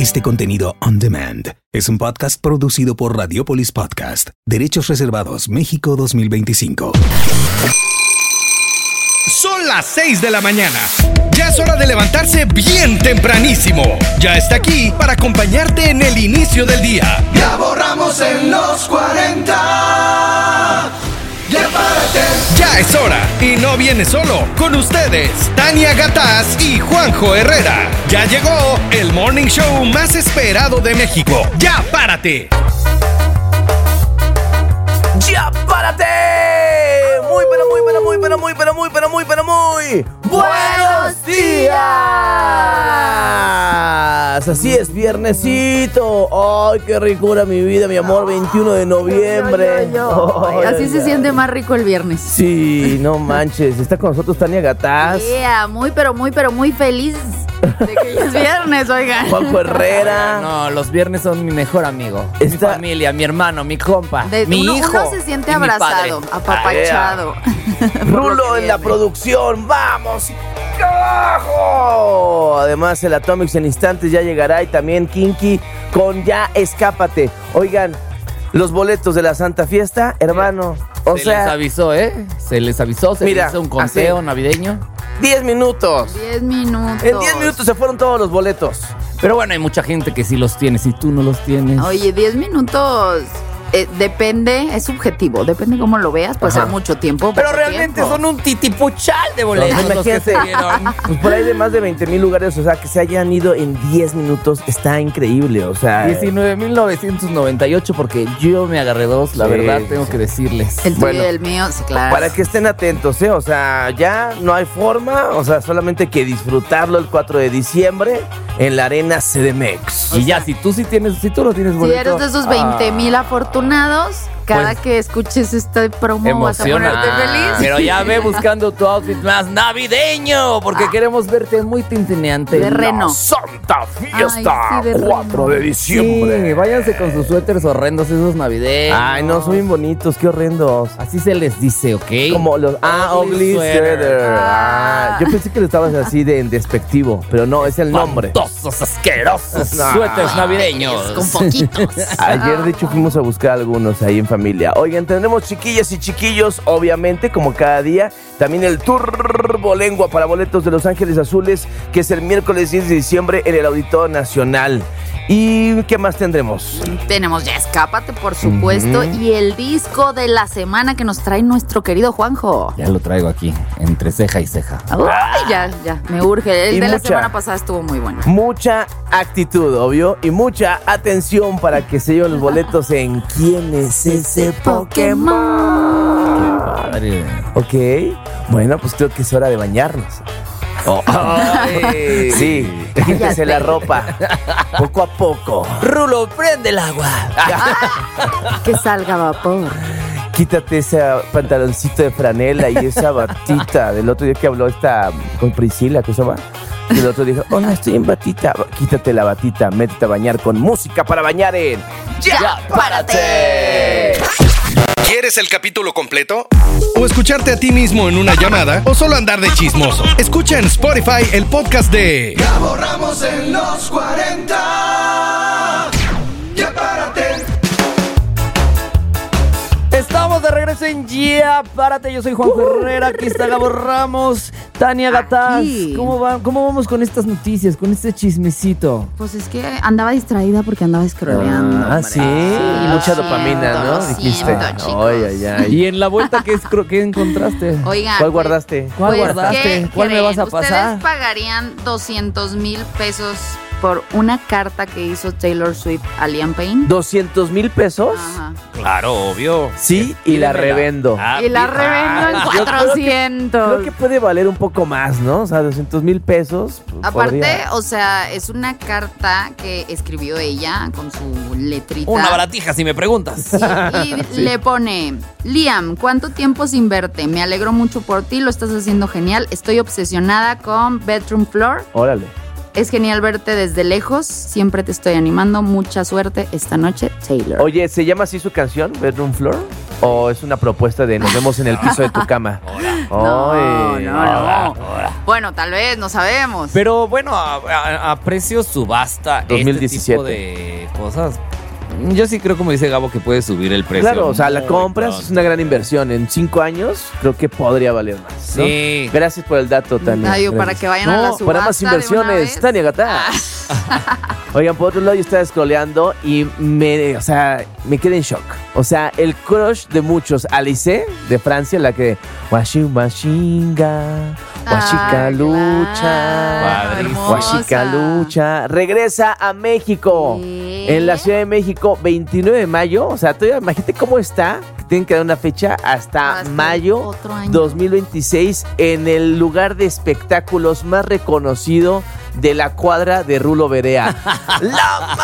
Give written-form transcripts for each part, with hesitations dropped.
Este contenido on demand es un podcast producido por Radiopolis Podcast. Derechos reservados, México 2025. Son las 6 de la mañana. Ya es hora de levantarse bien tempranísimo. Ya está aquí para acompañarte en el inicio del día. Ya borramos en los 40. Ya párate. Ya es hora y no viene solo. Con ustedes, Tania Gataz y Juanjo Herrera. Ya llegó el morning show más esperado de México. ¡Ya párate! ¡Ya párate! Muy buenos días. Así es, viernesito. Ay, qué ricura mi vida, mi amor. 21 de noviembre. Así se siente más rico el viernes. Sí, no manches. Está con nosotros Tania Gataz. Muy feliz de que ya es viernes, oigan. Juanjo Herrera. No, los viernes son mi mejor amigo. Mi familia, mi hermano, mi compa, mi hijo. Uno se siente abrazado, apapachado. Rulo en la producción. ¡Vamos! ¡Carajo! Además, el Atomics en instantes ya llegará y también Kinky con Ya Escápate. Oigan, los boletos de la Santa Fiesta, hermano. Les avisó, ¿eh? Se les avisó, se hizo un conteo navideño. 10 minutos. 10 minutos. En 10 minutos se fueron todos los boletos. Pero bueno, hay mucha gente que sí los tiene, si tú no los tienes. Oye, 10 minutos... depende, es subjetivo, depende cómo lo veas, puede ser mucho tiempo. Pero realmente son un titipuchal de boletos. Imagínate, pues por ahí de más de 20,000 lugares, o sea, que se hayan ido en 10 minutos, está increíble, o sea. 19,998 porque yo me agarré dos, la verdad, tengo que decirles. El tuyo y el mío, sí, claro. Para que estén atentos, o sea, ya no hay forma, o sea, solamente que disfrutarlo el 4 de diciembre en la Arena CDMX. Y ya, si tú lo tienes boleto. Si eres de esos 20,000 afortunados, cada que escuches este promo vas a ponerte feliz. Pero ya ve buscando tu outfit más navideño, porque queremos verte muy tintineante. De reno. Santa Fiesta, 4 de diciembre. Sí, váyanse con sus suéteres horrendos esos navideños. Ay, no, son bien bonitos, qué horrendos. Así se les dice, ¿ok? Como los ugly sweater. Yo pensé que lo estabas así de despectivo, pero no, es el nombre. Espantosos, asquerosos suéteres navideños. Con poquitos. Ayer, de hecho, fuimos a buscar algunos ahí en familia. Oigan, tendremos chiquillas y chiquillos, obviamente, como cada día. También el Turbolengua para boletos de Los Ángeles Azules, que es el miércoles 10 de diciembre en el Auditorio Nacional. ¿Y qué más tendremos? Tenemos Ya Escápate, por supuesto, y el disco de la semana que nos trae nuestro querido Juanjo. Ya lo traigo aquí, entre ceja y ceja. Ay, ya, me urge. El de la semana pasada estuvo muy bueno. Mucha actitud, obvio, y mucha atención para que se lleven los boletos en ¿Quién es ese Pokémon? Qué padre. Ok, bueno, pues creo que es hora de bañarnos. Sí, quítese la ropa, poco a poco. Rulo, prende el agua. Que salga vapor. Quítate ese pantaloncito de franela y esa batita del otro día que habló con Priscila, ¿qué se llama? Y el otro dijo, hola, estoy en batita. Quítate la batita, métete a bañar con música para bañar en ¡Ya Párate! ¿Quieres el capítulo completo? ¿O escucharte a ti mismo en una llamada? ¿O solo andar de chismoso? Escucha en Spotify el podcast de Ya borramos en los 40. Ya párate. Estamos de regreso en Ya Párate. Yo soy Juanjo Herrera, aquí está Gabo Ramos, Tania Gataz. ¿Cómo vamos con estas noticias, con este chismecito? Pues es que andaba distraída porque andaba scrolleando. ¿Sí? Mucha dopamina, ¿no? Dijiste. Ay. Y en la vuelta, ¿qué encontraste? Oigan, ¿Cuál guardaste? ¿Cuál guardaste? ¿Cuál me vas a pasar? ¿Ustedes pagarían 200,000 pesos por una carta que hizo Taylor Swift a Liam Payne? ¿200,000 pesos? Ajá. Claro, obvio. Sí, y la revendo. Y la revendo en 400. Creo que puede valer un poco más, ¿no? O sea, 200,000 pesos. Aparte, o sea, es una carta que escribió ella con su letrita. Una baratija, si me preguntas. Y le pone: Liam, ¿cuánto tiempo sin verte? Me alegro mucho por ti, lo estás haciendo genial. Estoy obsesionada con Bedroom Floor. Órale. Es genial verte desde lejos. Siempre te estoy animando. Mucha suerte esta noche, Taylor. Oye, ¿se llama así su canción, Bedroom Floor? ¿O es una propuesta de nos vemos en el piso de tu cama? No. Bueno, tal vez, no sabemos. Pero bueno, a precios subasta 2017. este tipo de cosas. Yo sí creo, como dice Gabo, que puede subir el precio. Claro, o sea, la muy compras pronto. es una gran inversión. En 5 años creo que podría valer más, ¿no? Sí. Gracias por el dato, Tania. Ay, para Gracias. que vayan a la subasta para más de una inversiones, vez. Tania Gatá. Oigan, por otro lado, yo estaba scrolleando y me quedé en shock. O sea, el crush de muchos, Alice, de Francia, la que... Washinga, Washika Ay, lucha, claro, Padrísimo. Washika hermosa. lucha. Regresa a México. ¿Qué? En la Ciudad de México, 29 de mayo. O sea, todavía imagínate cómo está. Tienen que dar una fecha hasta Hasta mayo otro año. 2026 en el lugar de espectáculos más reconocido de la cuadra de Rulo Berea. ¡La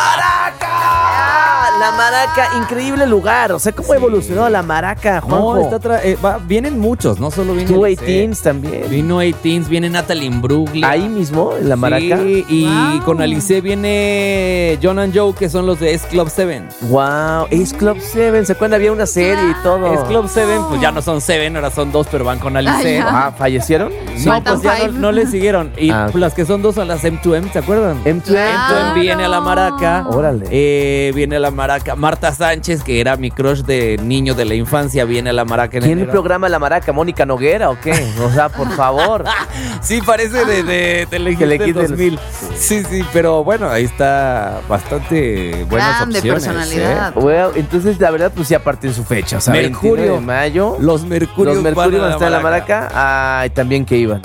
Maraca! La Maraca, increíble lugar. O sea, ¿cómo ha evolucionado la Maraca, Juanjo? No, vienen muchos, no solo viene Two Alice. 18s también. Vino 18s, viene Natalie Imbruglia. Ahí mismo, en la Maraca. Sí, y Wow. con Alice viene John and Joe, que son los de S Club 7. Wow, Ace Club 7. ¿Se acuerdan? Había una serie y todo. S Club 7, pues ya no son 7, ahora son 2, pero van con Alice. Ay, Ah, ¿fallecieron? No, Faltan pues ya five. no le siguieron. Y Ah, ok. las que son 2 son las M2M, ¿se acuerdan? M2M. Claro. M2M viene a la Maraca. Órale. Viene a la Maraca. Marta Sánchez, que era mi crush de niño de la infancia, viene a la Maraca. en ¿Quién enero. programa la Maraca? ¿Mónica Noguera o qué? O sea, por favor. Sí, parece de Telehit Telehit del del- 2000. Sí, pero bueno, ahí está bastante buenas Grande opciones. personalidad. Bueno, entonces la verdad, pues sí aparten su fecha. O sea, Mercurio. 29 de mayo. Los Mercurios, Los Mercurio van a estar en la Maraca. Ay, también que iban.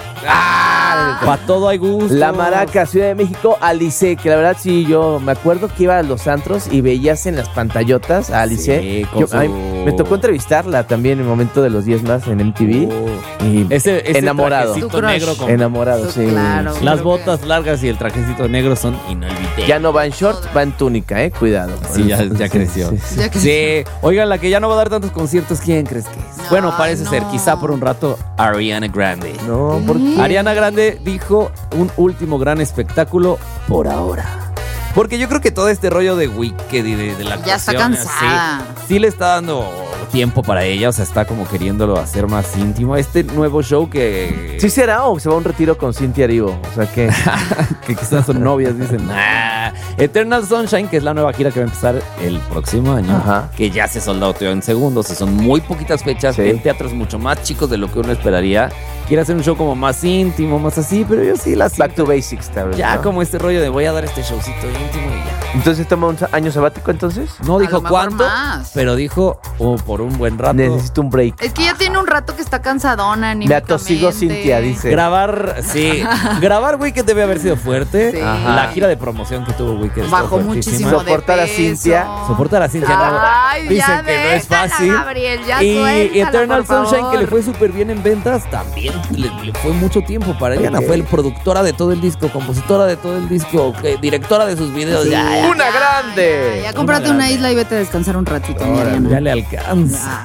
Para todo hay gusto. La Maraca, Ciudad de México, Alice, que la verdad sí, yo me acuerdo que iba a los antros y veías en las pantallotas a Alice. Sí, con su- Me tocó entrevistarla también en el momento de los 10 más en MTV. Y Ese enamorado. Tu trajecito crush. negro con Enamorado, sí. Claro. Sí. las botas largas y el trajecito negro son inolvidables. Ya no va en short, va en túnica, cuidado. Sí, ya creció. Sí, sí. Ya que Sí, oigan, la que ya no va a dar tantos conciertos, ¿quién crees que es? No, Bueno, parece no. ser, quizá por un rato, Ariana Grande. No, ¿por qué? Ariana Grande dijo un último gran espectáculo por ahora. Porque yo creo que todo este rollo de Wicked y de la Ya está actuación, cansada. sí le está dando tiempo para ella, o sea, está como queriéndolo hacer más íntimo. Este nuevo show que... ¿Sí será o se va a un retiro con Cintia Erivo? O sea que... que quizás son novias, dicen. Nah. Eternal Sunshine, que es la nueva gira que va a empezar el próximo año, Ajá. que ya se soldó en segundos, y son muy poquitas fechas, Sí. en teatros mucho más chicos de lo que uno esperaría. Quiere hacer un show como más íntimo, más así, pero yo sí la Back to basics, tal vez, ya ¿no? como este rollo de voy a dar este showcito íntimo y ya. Entonces toma un año sabático, entonces. No A dijo lo mejor cuánto, más. pero dijo por un buen rato. Necesito un break. Es que ya tiene un rato que está cansadona, Me atosigo anímicamente. Cintia, dice. Grabar, sí. Grabar Wicked debe haber sido fuerte. Sí. Ajá. La gira de promoción que tuvo Wicked estuvo Bajó fuertísima. muchísimo de Soportar a peso. Cintia. Soportar a Cintia. Ay, Dicen ya que no es déjala, fácil. Gabriel, ya y suéltala, Eternal por Sunshine, favor. que le fue súper bien en ventas, también le fue mucho tiempo para Ariana. Ok. Fue productora de todo el disco, compositora de todo el disco, directora de sus videos. Sí, Ya, ¡Una grande! Ya cómprate una isla y vete a descansar un ratito, mi Ariana. ya le alcanza.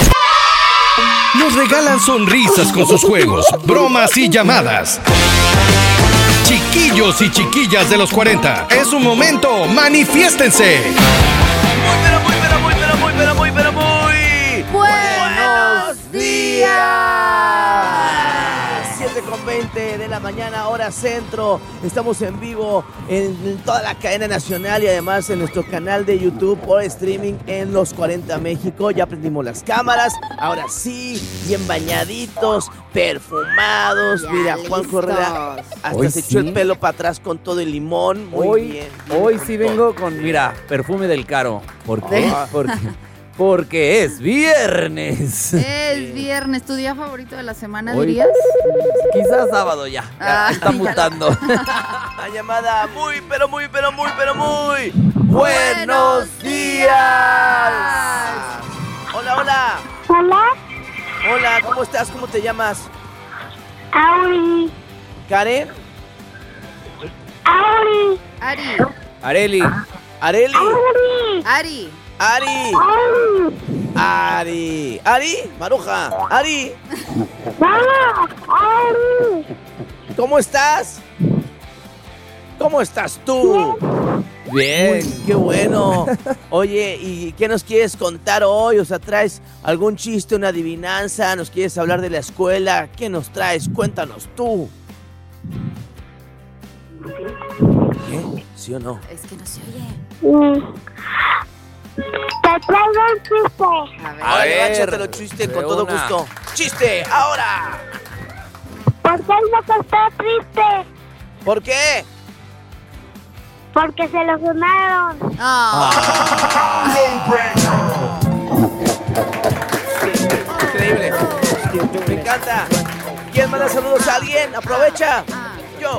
Ya. Nos regalan sonrisas con sus juegos, bromas y llamadas. Chiquillos y chiquillas de los 40, es un momento, manifiéstense. ¡Buenos días! 7:20 de la mañana, hora centro. Estamos en vivo en toda la cadena nacional y además en nuestro canal de YouTube por streaming en Los 40 México. Ya prendimos las cámaras. Ahora sí, bien bañaditos, perfumados. Ya Mira, Juan listos. Correa hasta Hoy se echó sí. el pelo para atrás con todo el limón. Muy Hoy, bien. hoy sí vengo con, mira, perfume del Caro. ¿Por qué? Porque es viernes. Es viernes, ¿tu día favorito de la semana, Hoy- dirías? Quizás sábado ya. Ya Ah, está ya. mutando. La llamada muy, pero muy buenos días. Hola, hola. Hola, Hola, ¿cómo estás? ¿Cómo te llamas? Auri, ¿Karen? Auri, Ari, Areli. ¿Areli? Auri, Ari. ¿Ari? Auri, ¿Ari? ¿Ari? Maruja. ¿Ari? mamá, Auri, ¿Cómo estás? ¿Cómo estás tú? Bien. Uy, qué bueno. Oye, ¿y qué nos quieres contar hoy? O sea, ¿traes algún chiste, una adivinanza? ¿Nos quieres hablar de la escuela? ¿Qué nos traes? Cuéntanos tú. ¿Qué? ¿Sí o no? Es que no se oye. Te traigo un chiste. A ver, échatelo chiste con todo gusto. ¡Chiste! ¡Ahora! ¿Por qué el loco está triste? ¿Por qué? Porque se lo fumaron. Increíble. Me encanta. ¿Quién manda saludos a alguien? Aprovecha. Yo.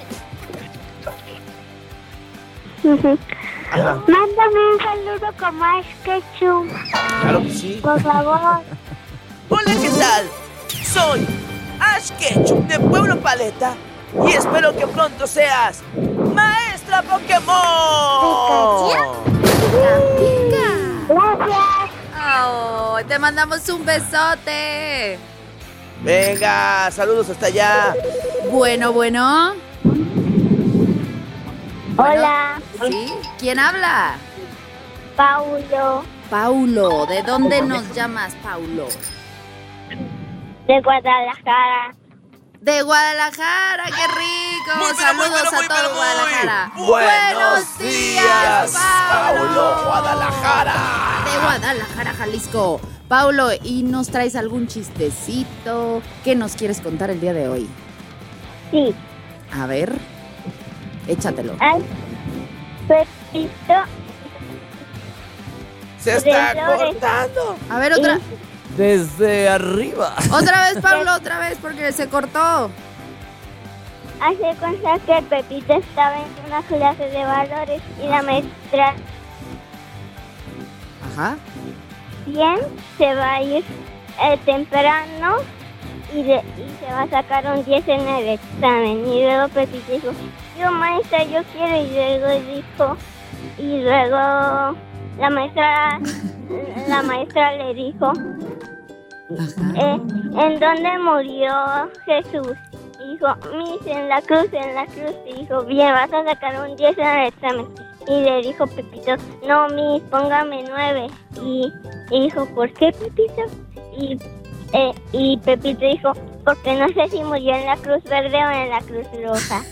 Mándame un saludo como Ash Ketchum, Claro que sí. por favor. Hola, ¿qué tal? Soy Ash Ketchum de Pueblo Paleta y espero que pronto seas Maestra Pokémon. Gracias. Oh, te mandamos un besote. Venga, saludos hasta allá. Bueno. Hola, ¿Sí? ¿Quién habla? Paulo, Paulo. ¿De dónde nos llamas, Paulo? de Guadalajara. De Guadalajara, qué rico. Muy, pero Saludos muy, a todo pero muy. Guadalajara. Buenos días, Paulo, Guadalajara. De Guadalajara, Jalisco. Paulo, ¿y nos traes algún chistecito? ¿Qué nos quieres contar el día de hoy? Sí, A ver, échatelo. al Pepito Se está de Flores. cortando. A ver, otra. Desde arriba. Otra vez, Paulo, otra vez, porque se cortó. Hace cuenta que Pepito estaba en una clase de valores y la maestra Ajá. bien se va a ir temprano y se va a sacar un 10 en el examen. Y luego Pepito dijo, yo maestra, yo quiero. Y luego la maestra le dijo, ¿en dónde murió Jesús? Dijo, Miss, en la cruz. Y dijo, bien, vas a sacar un 10 en el examen. Y le dijo Pepito, no, Miss, póngame 9. Y dijo, ¿por qué, Pepito? Y Pepito dijo, porque no sé si murió en la cruz verde o en la cruz roja.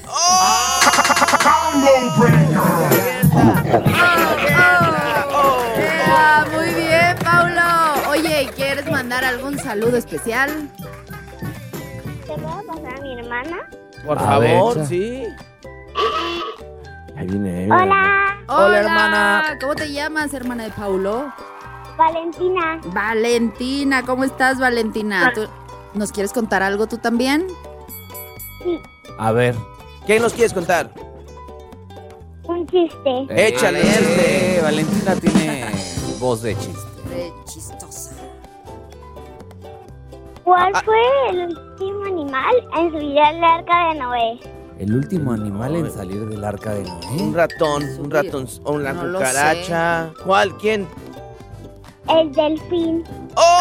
Muy bien, Paulo. Oye, ¿quieres mandar algún saludo especial? ¿Te puedo pasar a mi hermana? Por A ver, favor, echa. sí. Ahí viene. Hola, Hola, hermana. ¿Cómo te llamas, hermana de Paulo? Valentina. Valentina, ¿cómo estás, Valentina? ¿Tú nos quieres contar algo tú también? Sí, A ver. ¿Qué nos quieres contar? un chiste. Échale, este. Valentina tiene voz de chiste. De chistosa. ¿Cuál fue el último animal en subir al arca de Noé? El último animal en salir del arca de Un Noé. ratón, o una No lo cucaracha. ¿Cuál? ¿Quién? El delfín. ¡Oh!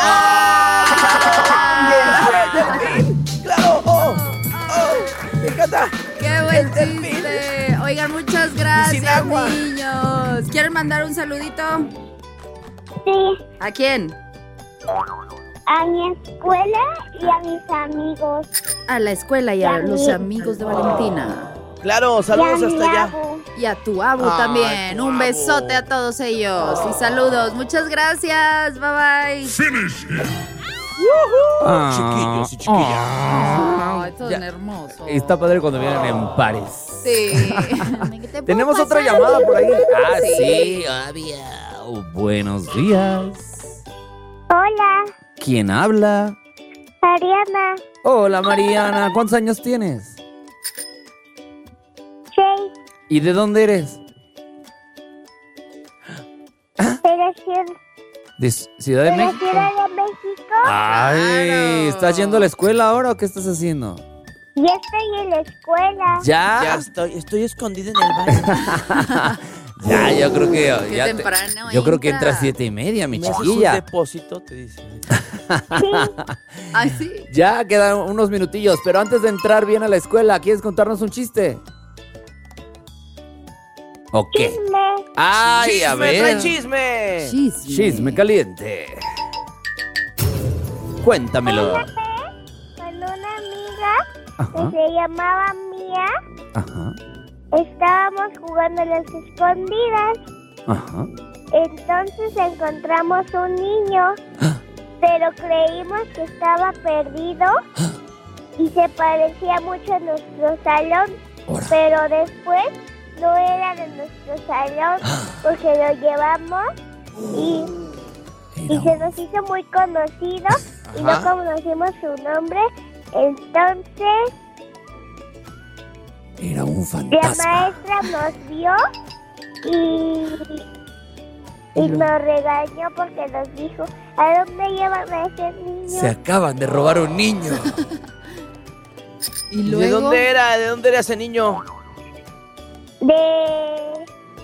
¡Claro! ¡Oh! ¡Me encanta! ¡Qué buen delfín. chiste! Oigan, muchas Sin gracias, agua. niños. ¿Quieren mandar un saludito? Sí, ¿A quién? a mi escuela y a mis amigos. A la escuela y a los amigos de Valentina. Claro, Y a saludos mi hasta allá. abu. Y a tu abu Ay, también. tu Un abu. besote a todos ellos. Y saludos. Muchas gracias. Bye bye. Chiquillos y chiquillas. Ay, todo Ya. hermoso. Está padre cuando vienen en pares. Sí. ¿Te Tenemos puedo otra pasar? llamada por ahí. Ah, Sí. sí, buenos días. Hola, ¿Quién habla? Ariana. Hola, Mariana. ¿Cuántos años tienes? 6. ¿Y de dónde eres? ¿De Ciudad de de la México? Ciudad de México. Ay, Claro. ¿estás yendo a la escuela ahora o qué estás haciendo? Y estoy en la escuela. ¿Ya? Estoy escondido en el baño. Ya, yo creo que Qué ya temprano yo creo que entra. entra 7:30, mi ¿Me haces un chiquilla. depósito? Te dice. Sí, Ay, sí. Ya quedan unos minutillos, pero antes de entrar bien a la escuela, ¿quieres contarnos un chiste? ¿O qué? chisme. Ay, a ¡Chisme, ver. trae chisme! Chisme. Chisme caliente. Cuéntamelo. Con una amiga Ajá, que se llamaba Mía. ajá. estábamos jugando a las escondidas. Ajá. Entonces encontramos un niño, pero creímos que estaba perdido y se parecía mucho a nuestro salón. Pero después no era de nuestro salón porque lo llevamos y se nos hizo muy conocido y no conocimos su nombre. Entonces Era un la fantasma. maestra nos vio y nos regañó porque nos dijo: ¿a dónde llevan a ese niño? Se acaban de robar un niño. Y ¿De luego. dónde era? ¿De dónde era ese niño? De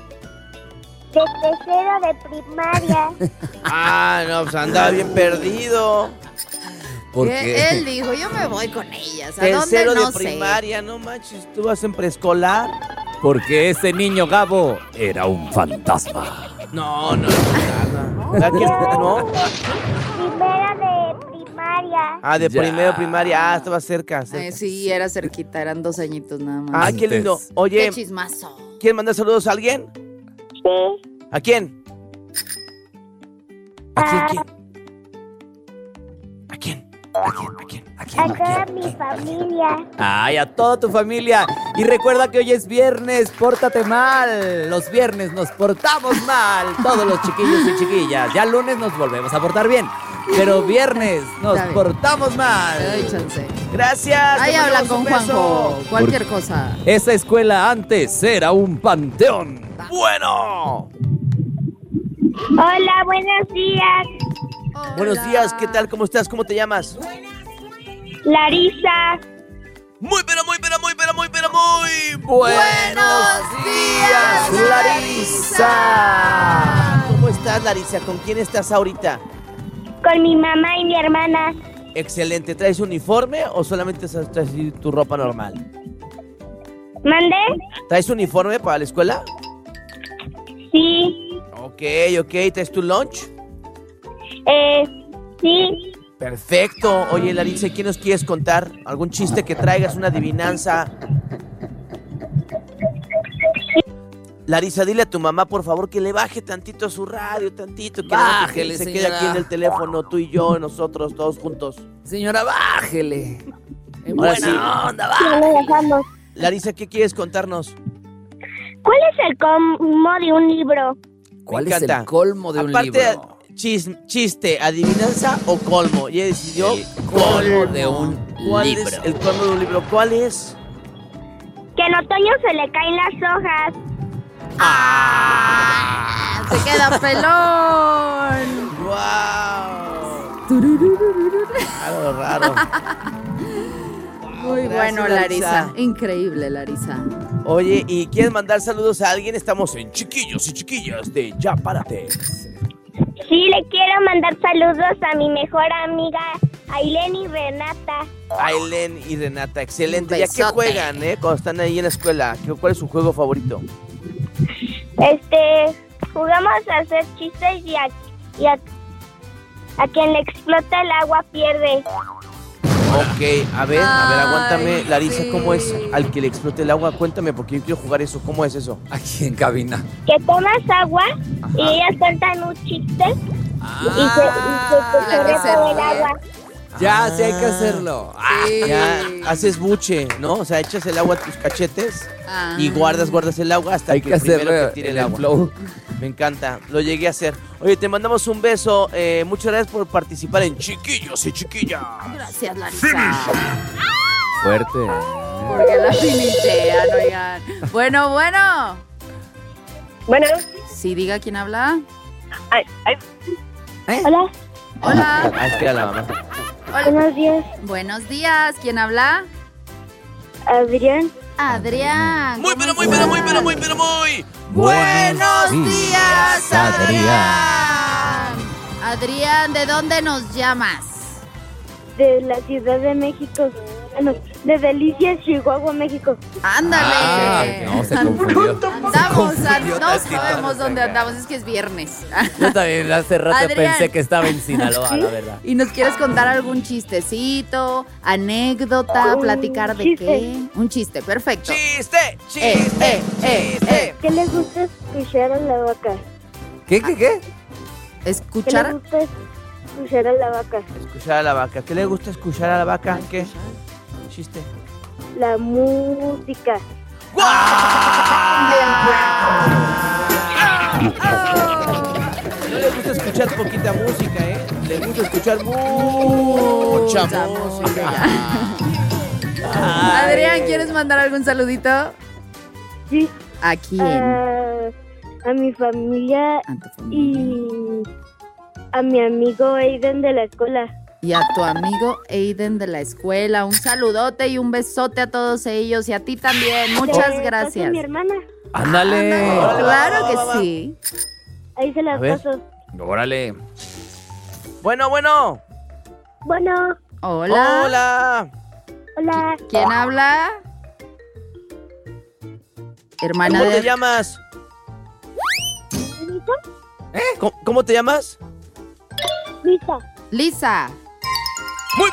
tercero de primaria. Ah, no, pues andaba bien perdido. Porque Él dijo, yo me voy con ellas. ¿A dónde? Tercero No de sé. primaria, no manches, tú vas en preescolar. Porque ese niño Gabo era un fantasma. No, nada. ¿No? Primera de primaria. Ah, de Ya. primero primaria. Ah, estaba cerca. Sí, era cerquita, eran 2 añitos nada más. Ah, qué lindo. Antes. Oye, Qué chismazo. ¿quieren mandar saludos a alguien? Sí. ¿A quién? ¿A quién? ¿A quién? A toda mi familia. Ay, a toda tu familia. Y recuerda que hoy es viernes, pórtate mal. Los viernes nos portamos mal, todos los chiquillos y chiquillas. Ya lunes nos volvemos a portar bien, pero viernes nos Está bien. portamos mal. Te doy chance. Gracias. Ahí te habla mandamos con un beso. Juanjo. Cualquier cosa. Esa escuela antes era un panteón. Bueno. Hola, buenos días. Buenos días, ¿qué tal? ¿Cómo estás? ¿Cómo te llamas? Larisa. Muy Buenos días, Larisa. ¿Cómo estás, Larisa? ¿Con quién estás ahorita? Con mi mamá y mi hermana. Excelente. ¿Traes uniforme o solamente traes tu ropa normal? ¿Mandé? ¿Traes uniforme para la escuela? Sí. Ok. ¿Traes tu lunch? Sí. Perfecto. Oye, Larisa, ¿qué nos quieres contar? ¿Algún chiste que traigas, una adivinanza? Larisa, dile a tu mamá, por favor, que le baje tantito a su radio, tantito. Que Bájele, se quede señora. aquí en el teléfono, tú y yo, nosotros, todos juntos. Señora, bájele. En Ahora buena sí. onda, Ya lo dejamos. Larisa, ¿qué quieres contarnos? ¿Cuál es el colmo de un libro? ¿Cuál Me es encanta. el colmo de un Aparte, libro? chiste, adivinanza o colmo. Ya decidió. El colmo de un ¿Cuál libro. es el colmo de un libro? ¿Cuál es? Que en otoño se le caen las hojas. Se queda pelón. ¡Wow! Raro. Muy Gracias, bueno, Larisa. Larisa. Increíble, Larisa. Oye, ¿y quieres mandar saludos a alguien? Estamos en Chiquillos y Chiquillas de Ya Párate. Sí, le quiero mandar saludos a mi mejor amiga, Ailén y Renata. Aileen y Renata, excelente. Un ¿Ya qué besote. juegan, cuando están ahí en la escuela? ¿Cuál es su juego favorito? Jugamos a hacer chistes y a quien le explota el agua pierde. Ok, a ver, aguántame. Ay, Larisa, sí. ¿cómo es al que le explote el agua? Cuéntame, porque yo quiero jugar eso. ¿Cómo es eso? Aquí en cabina. Que tomas agua y ellas cuentan un chiste y se chorrea se todo el ríe. agua. Ya, sí hay que hacerlo. Sí. Ya haces buche, ¿no? O sea, echas el agua a tus cachetes Ah. y guardas el agua hasta Hay que que el primero hacerlo que tire en el el agua. flow. Me encanta, lo llegué a hacer. Oye, te mandamos un beso. Muchas gracias por participar en Chiquillos y Chiquillas. Gracias, Larisa. Fuerte. Porque la finichean, oigan. Bueno. Bueno, Sí, diga quién habla. hola, Hola. Ah, espera la mamá. Hola. buenos días, Buenos días. ¿Quién habla? Adrián. Adrián. Muy. Buenos días, Adrián. Adrián, ¿de dónde nos llamas? De la Ciudad de México. No, de Delicias, Chihuahua, México. Ándale. No, se confundió. Andamos, no sabemos dónde andamos, es que es viernes. Yo también hace rato Adrián. pensé que estaba en Sinaloa, la verdad. ¿Y nos quieres contar algún chistecito, anécdota, platicar de chiste. qué? Un chiste, perfecto. ¡Chiste! ¿Qué le gusta escuchar a la vaca? ¿Qué? ¿Qué le ¿Escuchar? gusta escuchar a la vaca? Escuchar a la vaca. ¿Qué le gusta escuchar a la vaca? ¿Qué? Chiste. La música. No le gusta escuchar poquita música, ¿eh? Le gusta escuchar mucha música. Adrián, ¿quieres mandar algún saludito? Sí. ¿A quién? A mi familia A tu familia. y a mi amigo Aiden de la escuela. Y a tu amigo Aiden de la escuela. Un saludote y un besote a todos ellos y a ti también. Muchas Paso gracias. a mi hermana. Ándale. Claro que sí. Ahí se las A ver. paso. Órale. Bueno. Bueno, Hola. Hola. hola. ¿Quién habla? Hermana ¿Cómo te de... llamas? ¿Cómo te llamas? Lisa. Lisa. Muy.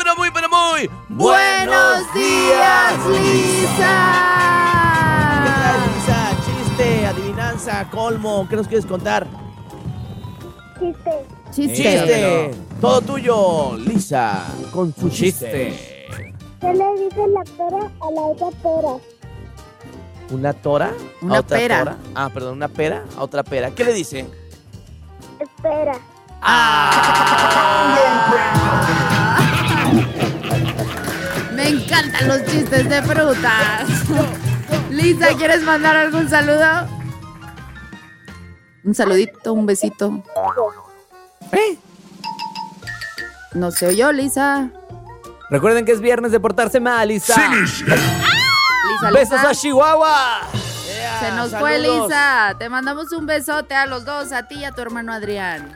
¡Buenos días, Lisa! ¿Qué traes, Lisa? Chiste, adivinanza, colmo. ¿Qué nos quieres contar? Chiste. Chiste. Todo tuyo, Lisa. Con su chiste. ¿Qué le dice la pera a la otra pera? ¿Una tora? Una ¿A otra pera. tora? Ah, perdón, una pera a otra pera. ¿Qué le dice? Espera. Me encantan los chistes de frutas. Lisa, ¿quieres mandar algún saludo? Un saludito, un besito. No se oyó, Lisa. Recuerden que es viernes de portarse mal, Lisa. Lisa, Besos Lisa. a Chihuahua. Se nos fue, Lisa. Te mandamos un besote a los dos, a ti y a tu hermano Adrián.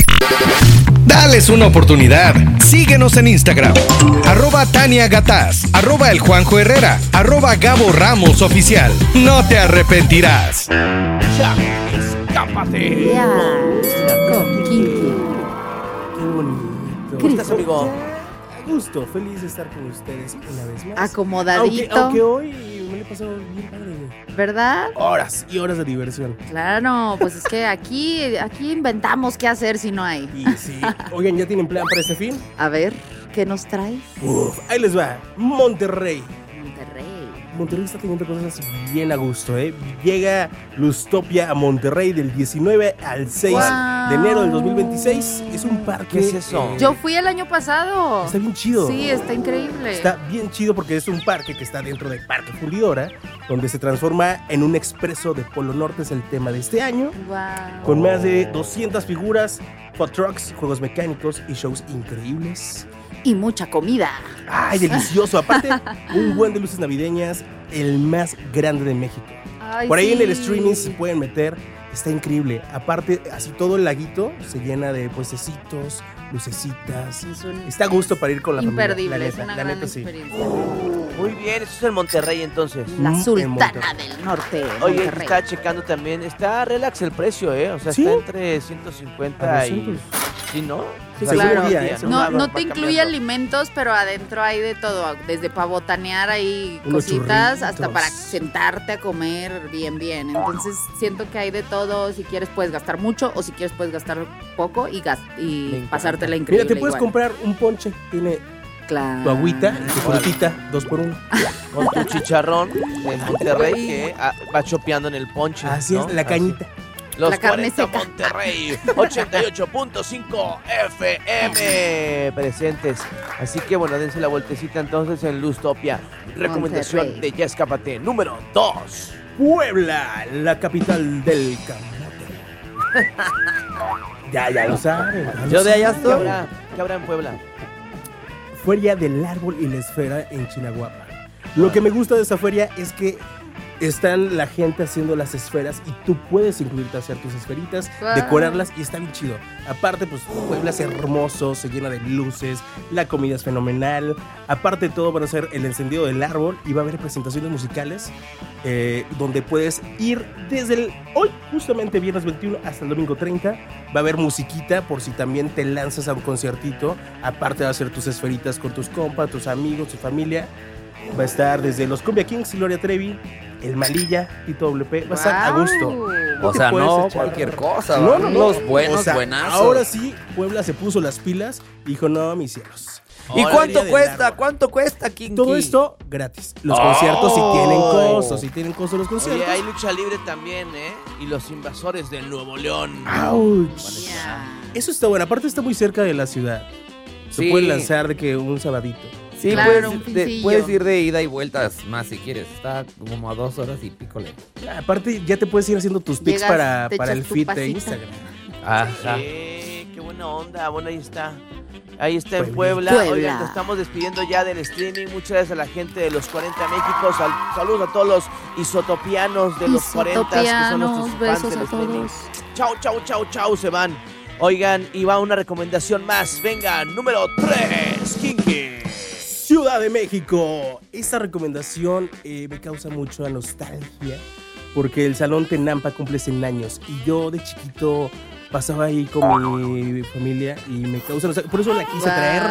Dales una oportunidad. Síguenos en Instagram. @TaniaGataz, @el Juanjo Herrera, @Gabo Ramos Oficial. No te arrepentirás. Ya, escápate. Ya. Con Kinky. Qué bonito. ¿Cómo estás, amigo? Gusto, feliz de estar con ustedes una vez más. Acomodadito. Aunque hoy me lo he pasado bien padre. ¿Verdad? Horas y horas de diversión. Claro, pues es que aquí inventamos qué hacer si no hay. Y sí, oigan, ¿ya tienen plan para este fin? A ver, ¿qué nos traes? Uf, ahí les va. Monterrey. Monterrey. Monterrey está teniendo cosas bien a gusto, ¿eh? Llega Lustopia a Monterrey del 19 al 6 Guau. de enero del 2026. Es un parque... ¿Qué es eso? Yo fui el año pasado. Está bien chido. Sí, está increíble. Está bien chido porque es un parque que está dentro del Parque Fundidora, donde se transforma en un expreso de Polo Norte, es el tema de este año, Wow. con más de 200 figuras, food trucks, juegos mecánicos y shows increíbles. Y mucha comida. ¡Ay, delicioso! Aparte, un buen de luces navideñas, el más grande de México. Ay, Por ahí sí. en el streaming se pueden meter, está increíble. Aparte, así todo el laguito se llena de puestecitos, lucecitas. Es un Está a gusto para ir con la imperdible, familia. es una la gran neta, sí. experiencia. Muy bien, eso es en Monterrey entonces. La en Sultana Monterrey. del Norte, Oye, Monterrey. estaba checando también, está relax el precio, ¿eh? O sea, ¿Sí? está entre 150 A y... 200. ¿Sí, no? Sí, O sea, claro. según día, No, ¿no? No, Va- no va te incluye cambiando. alimentos, pero adentro hay de todo, desde para botanear ahí Unos cositas hasta churritos. para sentarte a comer bien. Entonces siento que hay de todo, si quieres puedes gastar mucho o si quieres puedes gastar poco y Me encanta. pasártela increíble. Mira, te puedes igual. comprar un ponche, tiene Claro. tu agüita y tu frutita, 2x1. Con tu chicharrón en Monterrey que va chopeando en el ponche. Así ¿no? es, la cañita. Los La carne 40 seca. Monterrey, 88.5 FM presentes. Así que bueno, dense la vueltecita entonces en Lustopia. Recomendación Monterrey. de Ya Escápate número 2. Puebla, la capital del camote. ya lo saben. Yo de allá ¿Qué estoy. habrá en Puebla? Feria del Árbol y la Esfera en Chinahuapa. Lo que me gusta de esta feria es que están la gente haciendo las esferas y tú puedes incluirte a hacer tus esferitas, decorarlas y está bien chido. Aparte, pues Puebla es hermoso, se llena de luces, la comida es fenomenal. Aparte de todo, van a hacer el encendido del árbol y va a haber presentaciones musicales donde puedes ir desde hoy, justamente viernes 21 hasta el domingo 30. Va a haber musiquita por si también te lanzas a un conciertito. Aparte de hacer tus esferitas con tus compas, tus amigos, tu familia. Va a estar desde los Cumbia Kings, Gloria Trevi, el Malilla, Tito WP, va a estar a gusto. O sea, no cualquier cosa, no. Los buenos, o sea, buenazos. Ahora sí, Puebla se puso las pilas y dijo, no, mis cielos. ¿Y cuánto cuesta? ¿Cuánto cuesta, Kinky? Todo esto gratis. Los conciertos sí tienen costo, los conciertos. Oye, hay lucha libre también, y los invasores del Nuevo León. ¡Auch! Eso está bueno, aparte está muy cerca de la ciudad. Se puede lanzar de que un sabadito. Sí, claro, puedes ir de ida y vueltas más si quieres. Está como a 2 horas y pícole. Aparte, ya te puedes ir haciendo tus pics para el feed de Instagram. Ajá. Qué buena onda. Bueno, ahí está. Ahí está en Puebla. Oigan, te estamos despidiendo ya del streaming. Muchas gracias a la gente de los 40 México. Saludos a todos los isotopianos de los 40, que son nuestros fans del streaming. Chau, se van. Oigan, y va una recomendación más. Venga, número 3, Kinky. Ciudad de México. Esta recomendación me causa mucha nostalgia porque el Salón Tenampa cumple 100 años y yo de chiquito pasaba ahí con mi familia y me causa nostalgia. Por eso la quise traer.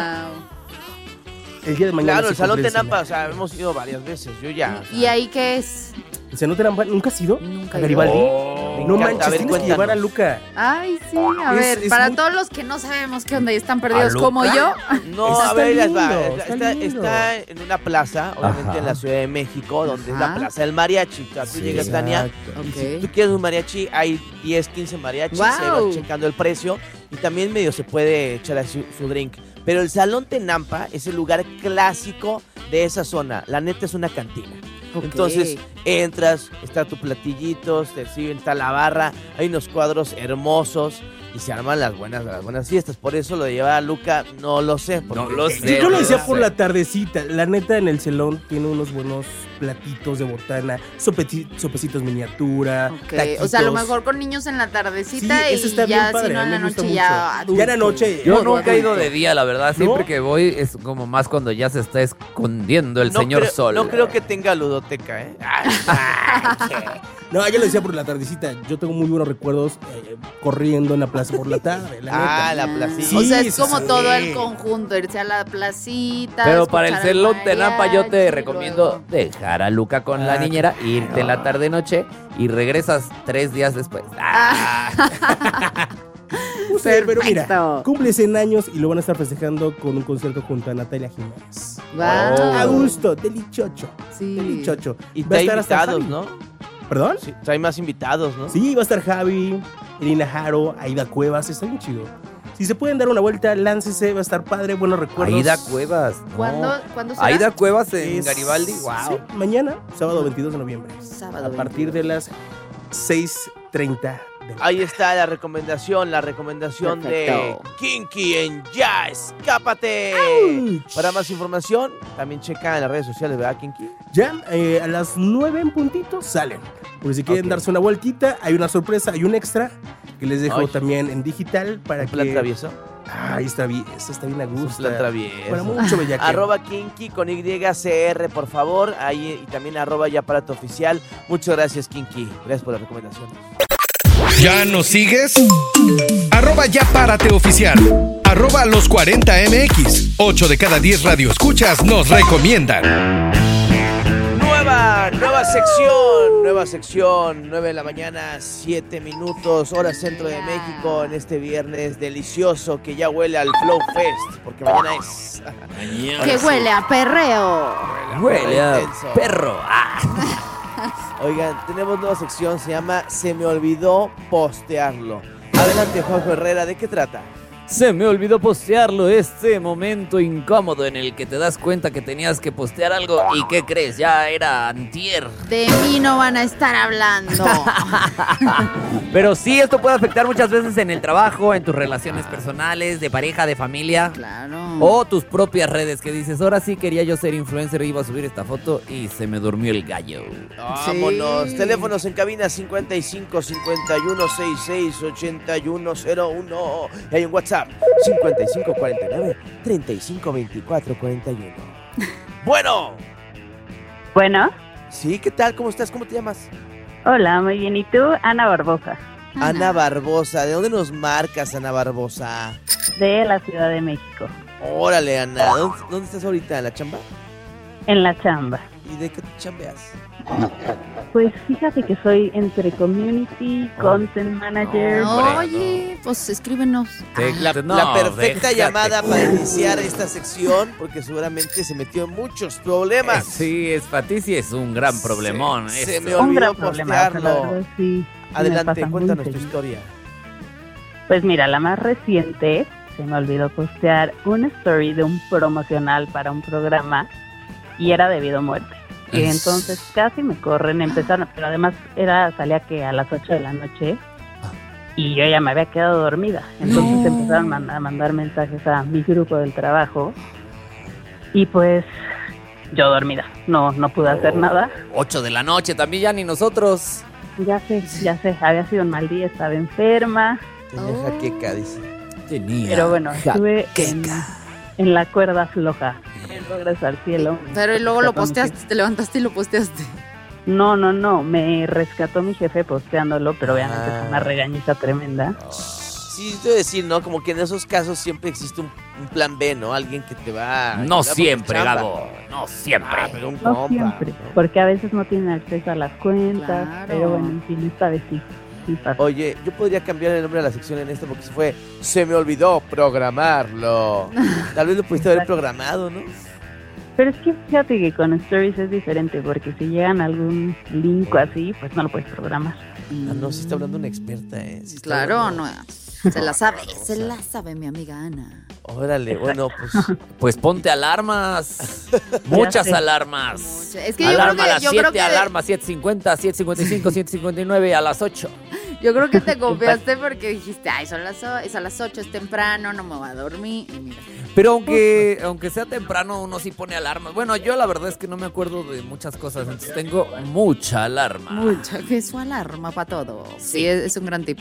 El día de mañana. Claro, el Salón Tenampa, o sea, hemos ido varias veces. Yo ya. ¿Y ahí qué es? ¿El Salón Tenampa nunca has ido? Nunca ¿A Garibaldi? No encanta. manches, tienes que llevar a Luca. Ay, sí, a ver, para todos los que no sabemos qué onda y están perdidos como yo. No, a ver, está en una plaza, obviamente en la Ciudad de México, donde es la Plaza del Mariachi. O sea, tú llegas, Tania, y si tú quieres un mariachi, hay 10, 15 mariachis, se va checando el precio y también medio se puede echar así su drink. Pero el Salón Tenampa es el lugar clásico de esa zona. La neta es una cantina. Entonces entras, está tu platillito, te sirven, está la barra, hay unos cuadros hermosos y se arman las buenas fiestas. Por eso lo de llevar a Luca, no lo sé. No lo sé. Yo lo decía por la tardecita. La neta, en el salón tiene unos buenos platitos de botana, sopecitos miniatura, taquitos. O sea, a lo mejor con niños en la tardecita y está ya bien padre, si no en la gusta noche mucho. ya adulto. Ya en la noche. Yo nunca he ido de día, la verdad. Siempre que voy es como más cuando ya se está escondiendo el señor sol. No creo que tenga ludoteca, ¿eh? No, yo lo decía por la tardecita. Yo tengo muy buenos recuerdos corriendo en la plaza por la tarde. La placita. Sí, o sea, es como todo el conjunto, irse a la placita. Pero para el Salón Tenampa yo te recomiendo dejar a Luca con la niñera, irte en la tarde-noche y regresas 3 días después. Pero mira, cumple 100 años y lo van a estar festejando con un concierto junto a Natalia Jiménez. A gusto, delichocho. Sí. Delichocho. Y va a estar invitados, ¿no? ¿Perdón? Sí, hay más invitados, ¿no? Sí, va a estar Javi, Elina Jaro, Aida Cuevas, está bien chido. Si se pueden dar una vuelta, láncese, va a estar padre, buenos recuerdos. Aida Cuevas. No. ¿Cuándo será? Aida Cuevas en Garibaldi, wow. Sí, mañana, sábado 22 de noviembre. Sábado a partir de las 6:30. Ahí está la recomendación Perfecto. De Kinky en Ya Escápate. ¡Auch! Para más información, también checa en las redes sociales, ¿verdad, Kinky? Ya, a las 9 en puntito salen. Por si quieren darse una vueltita, hay una sorpresa, hay un extra que les dejo también en digital para que... ¿Plan travieso? Ahí está bien, está bien a gusto. Plan travieso. Para mucho bellaqueo. @Kinky con YCR, por favor. Ahí y también @YaPárate Oficial. Muchas gracias, Kinky. Gracias por la recomendación. ¿Ya nos sigues? @YaPárate Oficial. @los 40MX. 8 de cada 10 radioescuchas nos recomiendan. Nueva sección, 9 de la mañana, 7 minutos, hora centro de México, en este viernes delicioso que ya huele al Flow Fest, porque mañana es... Que huele a perreo. Huele a perro. Oigan, tenemos nueva sección, se llama Se me olvidó postearlo. Adelante, Juanjo Herrera, ¿de qué trata? Se me olvidó postearlo, este momento incómodo en el que te das cuenta que tenías que postear algo y ¿qué crees? Ya era antier. De mí no van a estar hablando. Pero sí, esto puede afectar muchas veces en el trabajo, en tus relaciones personales, de pareja, de familia. Claro. O tus propias redes que dices, ahora sí quería yo ser influencer y iba a subir esta foto y se me durmió el gallo. Vámonos. Sí. Teléfonos en cabina 55 51 66 8101. Y hay un WhatsApp 55 49 35 24 41. Bueno. Bueno, Sí, ¿qué tal? ¿Cómo estás? ¿Cómo te llamas? hola, muy bien. ¿Y tú? Ana Barbosa, Ana Barbosa. ¿De dónde nos marcas, Ana Barbosa? de la Ciudad de México, Órale, Ana. ¿Dónde estás ahorita? ¿En la chamba? en la chamba. ¿Y de qué te chambeas? Pues fíjate que soy entre community, content manager. Oye, pues escríbenos. La perfecta llamada para iniciar esta sección, porque seguramente se metió en muchos problemas. Sí, es Pati, sí es un gran problemón. Se esto. me Un olvidó gran problema, la postearlo. verdad, sí. me Adelante, pasa muy cuéntanos tu seguido. historia. Pues mira, la más reciente, se me olvidó postear una story de un promocional para un programa y era debido a muerte. Y entonces casi me corren, empezaron, pero además salía que a las 8 de la noche y yo ya me había quedado dormida. Entonces empezaron a mandar mensajes a mi grupo del trabajo y pues yo dormida, no pude hacer nada. 8 de la noche, también ya ni nosotros. Ya sé, había sido un mal día, estaba enferma, Tenía jaqueca, dice. Tenía. pero bueno, estuve jaqueca. en la cuerda floja, en Regreso al Cielo. Pero y luego lo Perdón, posteaste, te levantaste y lo posteaste. No, me rescató mi jefe posteándolo, pero obviamente fue una regañiza tremenda. Sí, te voy a decir, ¿no? Como que en esos casos siempre existe un plan B, ¿no? Alguien que te va a No ayudar por tu siempre, chamba. Gabo. No siempre. Pero un No compa, siempre, ¿no? porque a veces no tienen acceso a las cuentas, Claro. pero bueno, en fin, esta vez sí pasa. Oye, yo podría cambiar el nombre de la sección en esta porque se me olvidó programarlo. Tal vez lo pudiste haber programado, ¿no? Pero es que fíjate que con Stories es diferente, porque si llegan a algún link o así, pues no lo puedes programar. Ah, no, sí está hablando una experta, ¿eh? Sí está Claro, hablando- no. Se la sabe mi amiga Ana. Órale, bueno, pues Pues ponte alarmas. Muchas sé. alarmas. Es que yo Alarma creo a que, las yo 7, creo que, alarma 7:50, 7:55, 7:59, a las 8. yo creo que te confiaste porque dijiste, ay, es a las 8, es temprano, no me voy a dormir. Y mira. Pero aunque sea temprano, uno sí pone alarmas. Bueno, yo la verdad es que no me acuerdo de muchas cosas, entonces tengo mucha alarma. Mucha, que es su alarma para todo. Sí, es un gran tip.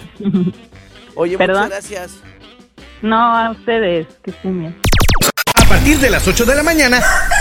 oye, ¿Perdón? muchas gracias. No, a ustedes, que estén bien. A partir de las 8 de la mañana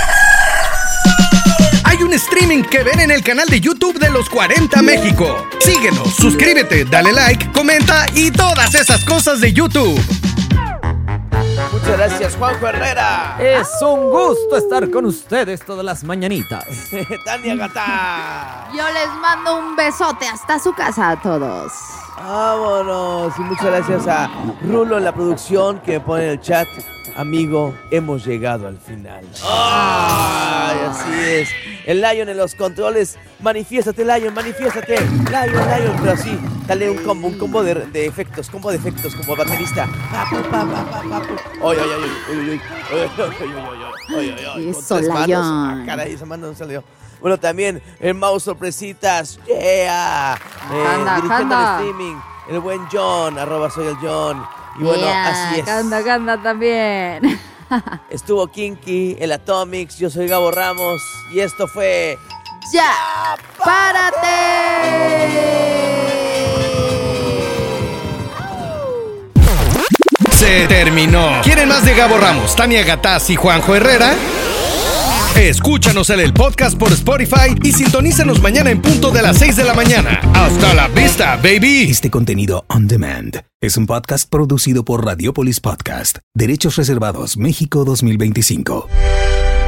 hay un streaming que ven en el canal de YouTube de Los 40 México. Síguenos, suscríbete, dale like, comenta y todas esas cosas de YouTube. Muchas gracias, Juanjo Herrera. Es un gusto estar con ustedes todas las mañanitas. Tania Gata. Yo les mando un besote hasta su casa a todos. Vámonos. Y muchas gracias a Rulo en la producción que me pone en el chat. Amigo, hemos llegado al final. ¡Ay, así es! El Lion en los controles. Manifiéstate, Lion, manifiéstate. Lion, pero así. Dale un combo de efectos, como baterista. Eso, Con 3 manos. Lion. Caray, esa mano no salió. Bueno, también el mouse sorpresitas. ¡Yeah! Anda, dirigiendo anda. el streaming. El buen John, @soyeljohn. Y bueno, así es. Canda también. Estuvo Kinky, el Atomics, yo soy Gabo Ramos y esto fue... ¡Ya! ¡Párate! Se terminó. ¿Quieren más de Gabo Ramos, Tania Gataz y Juanjo Herrera? Escúchanos en el podcast por Spotify y sintonízanos mañana en punto de las 6 de la mañana. ¡Hasta la vista, baby! Este contenido on demand es un podcast producido por Radiopolis Podcast. Derechos reservados México 2025.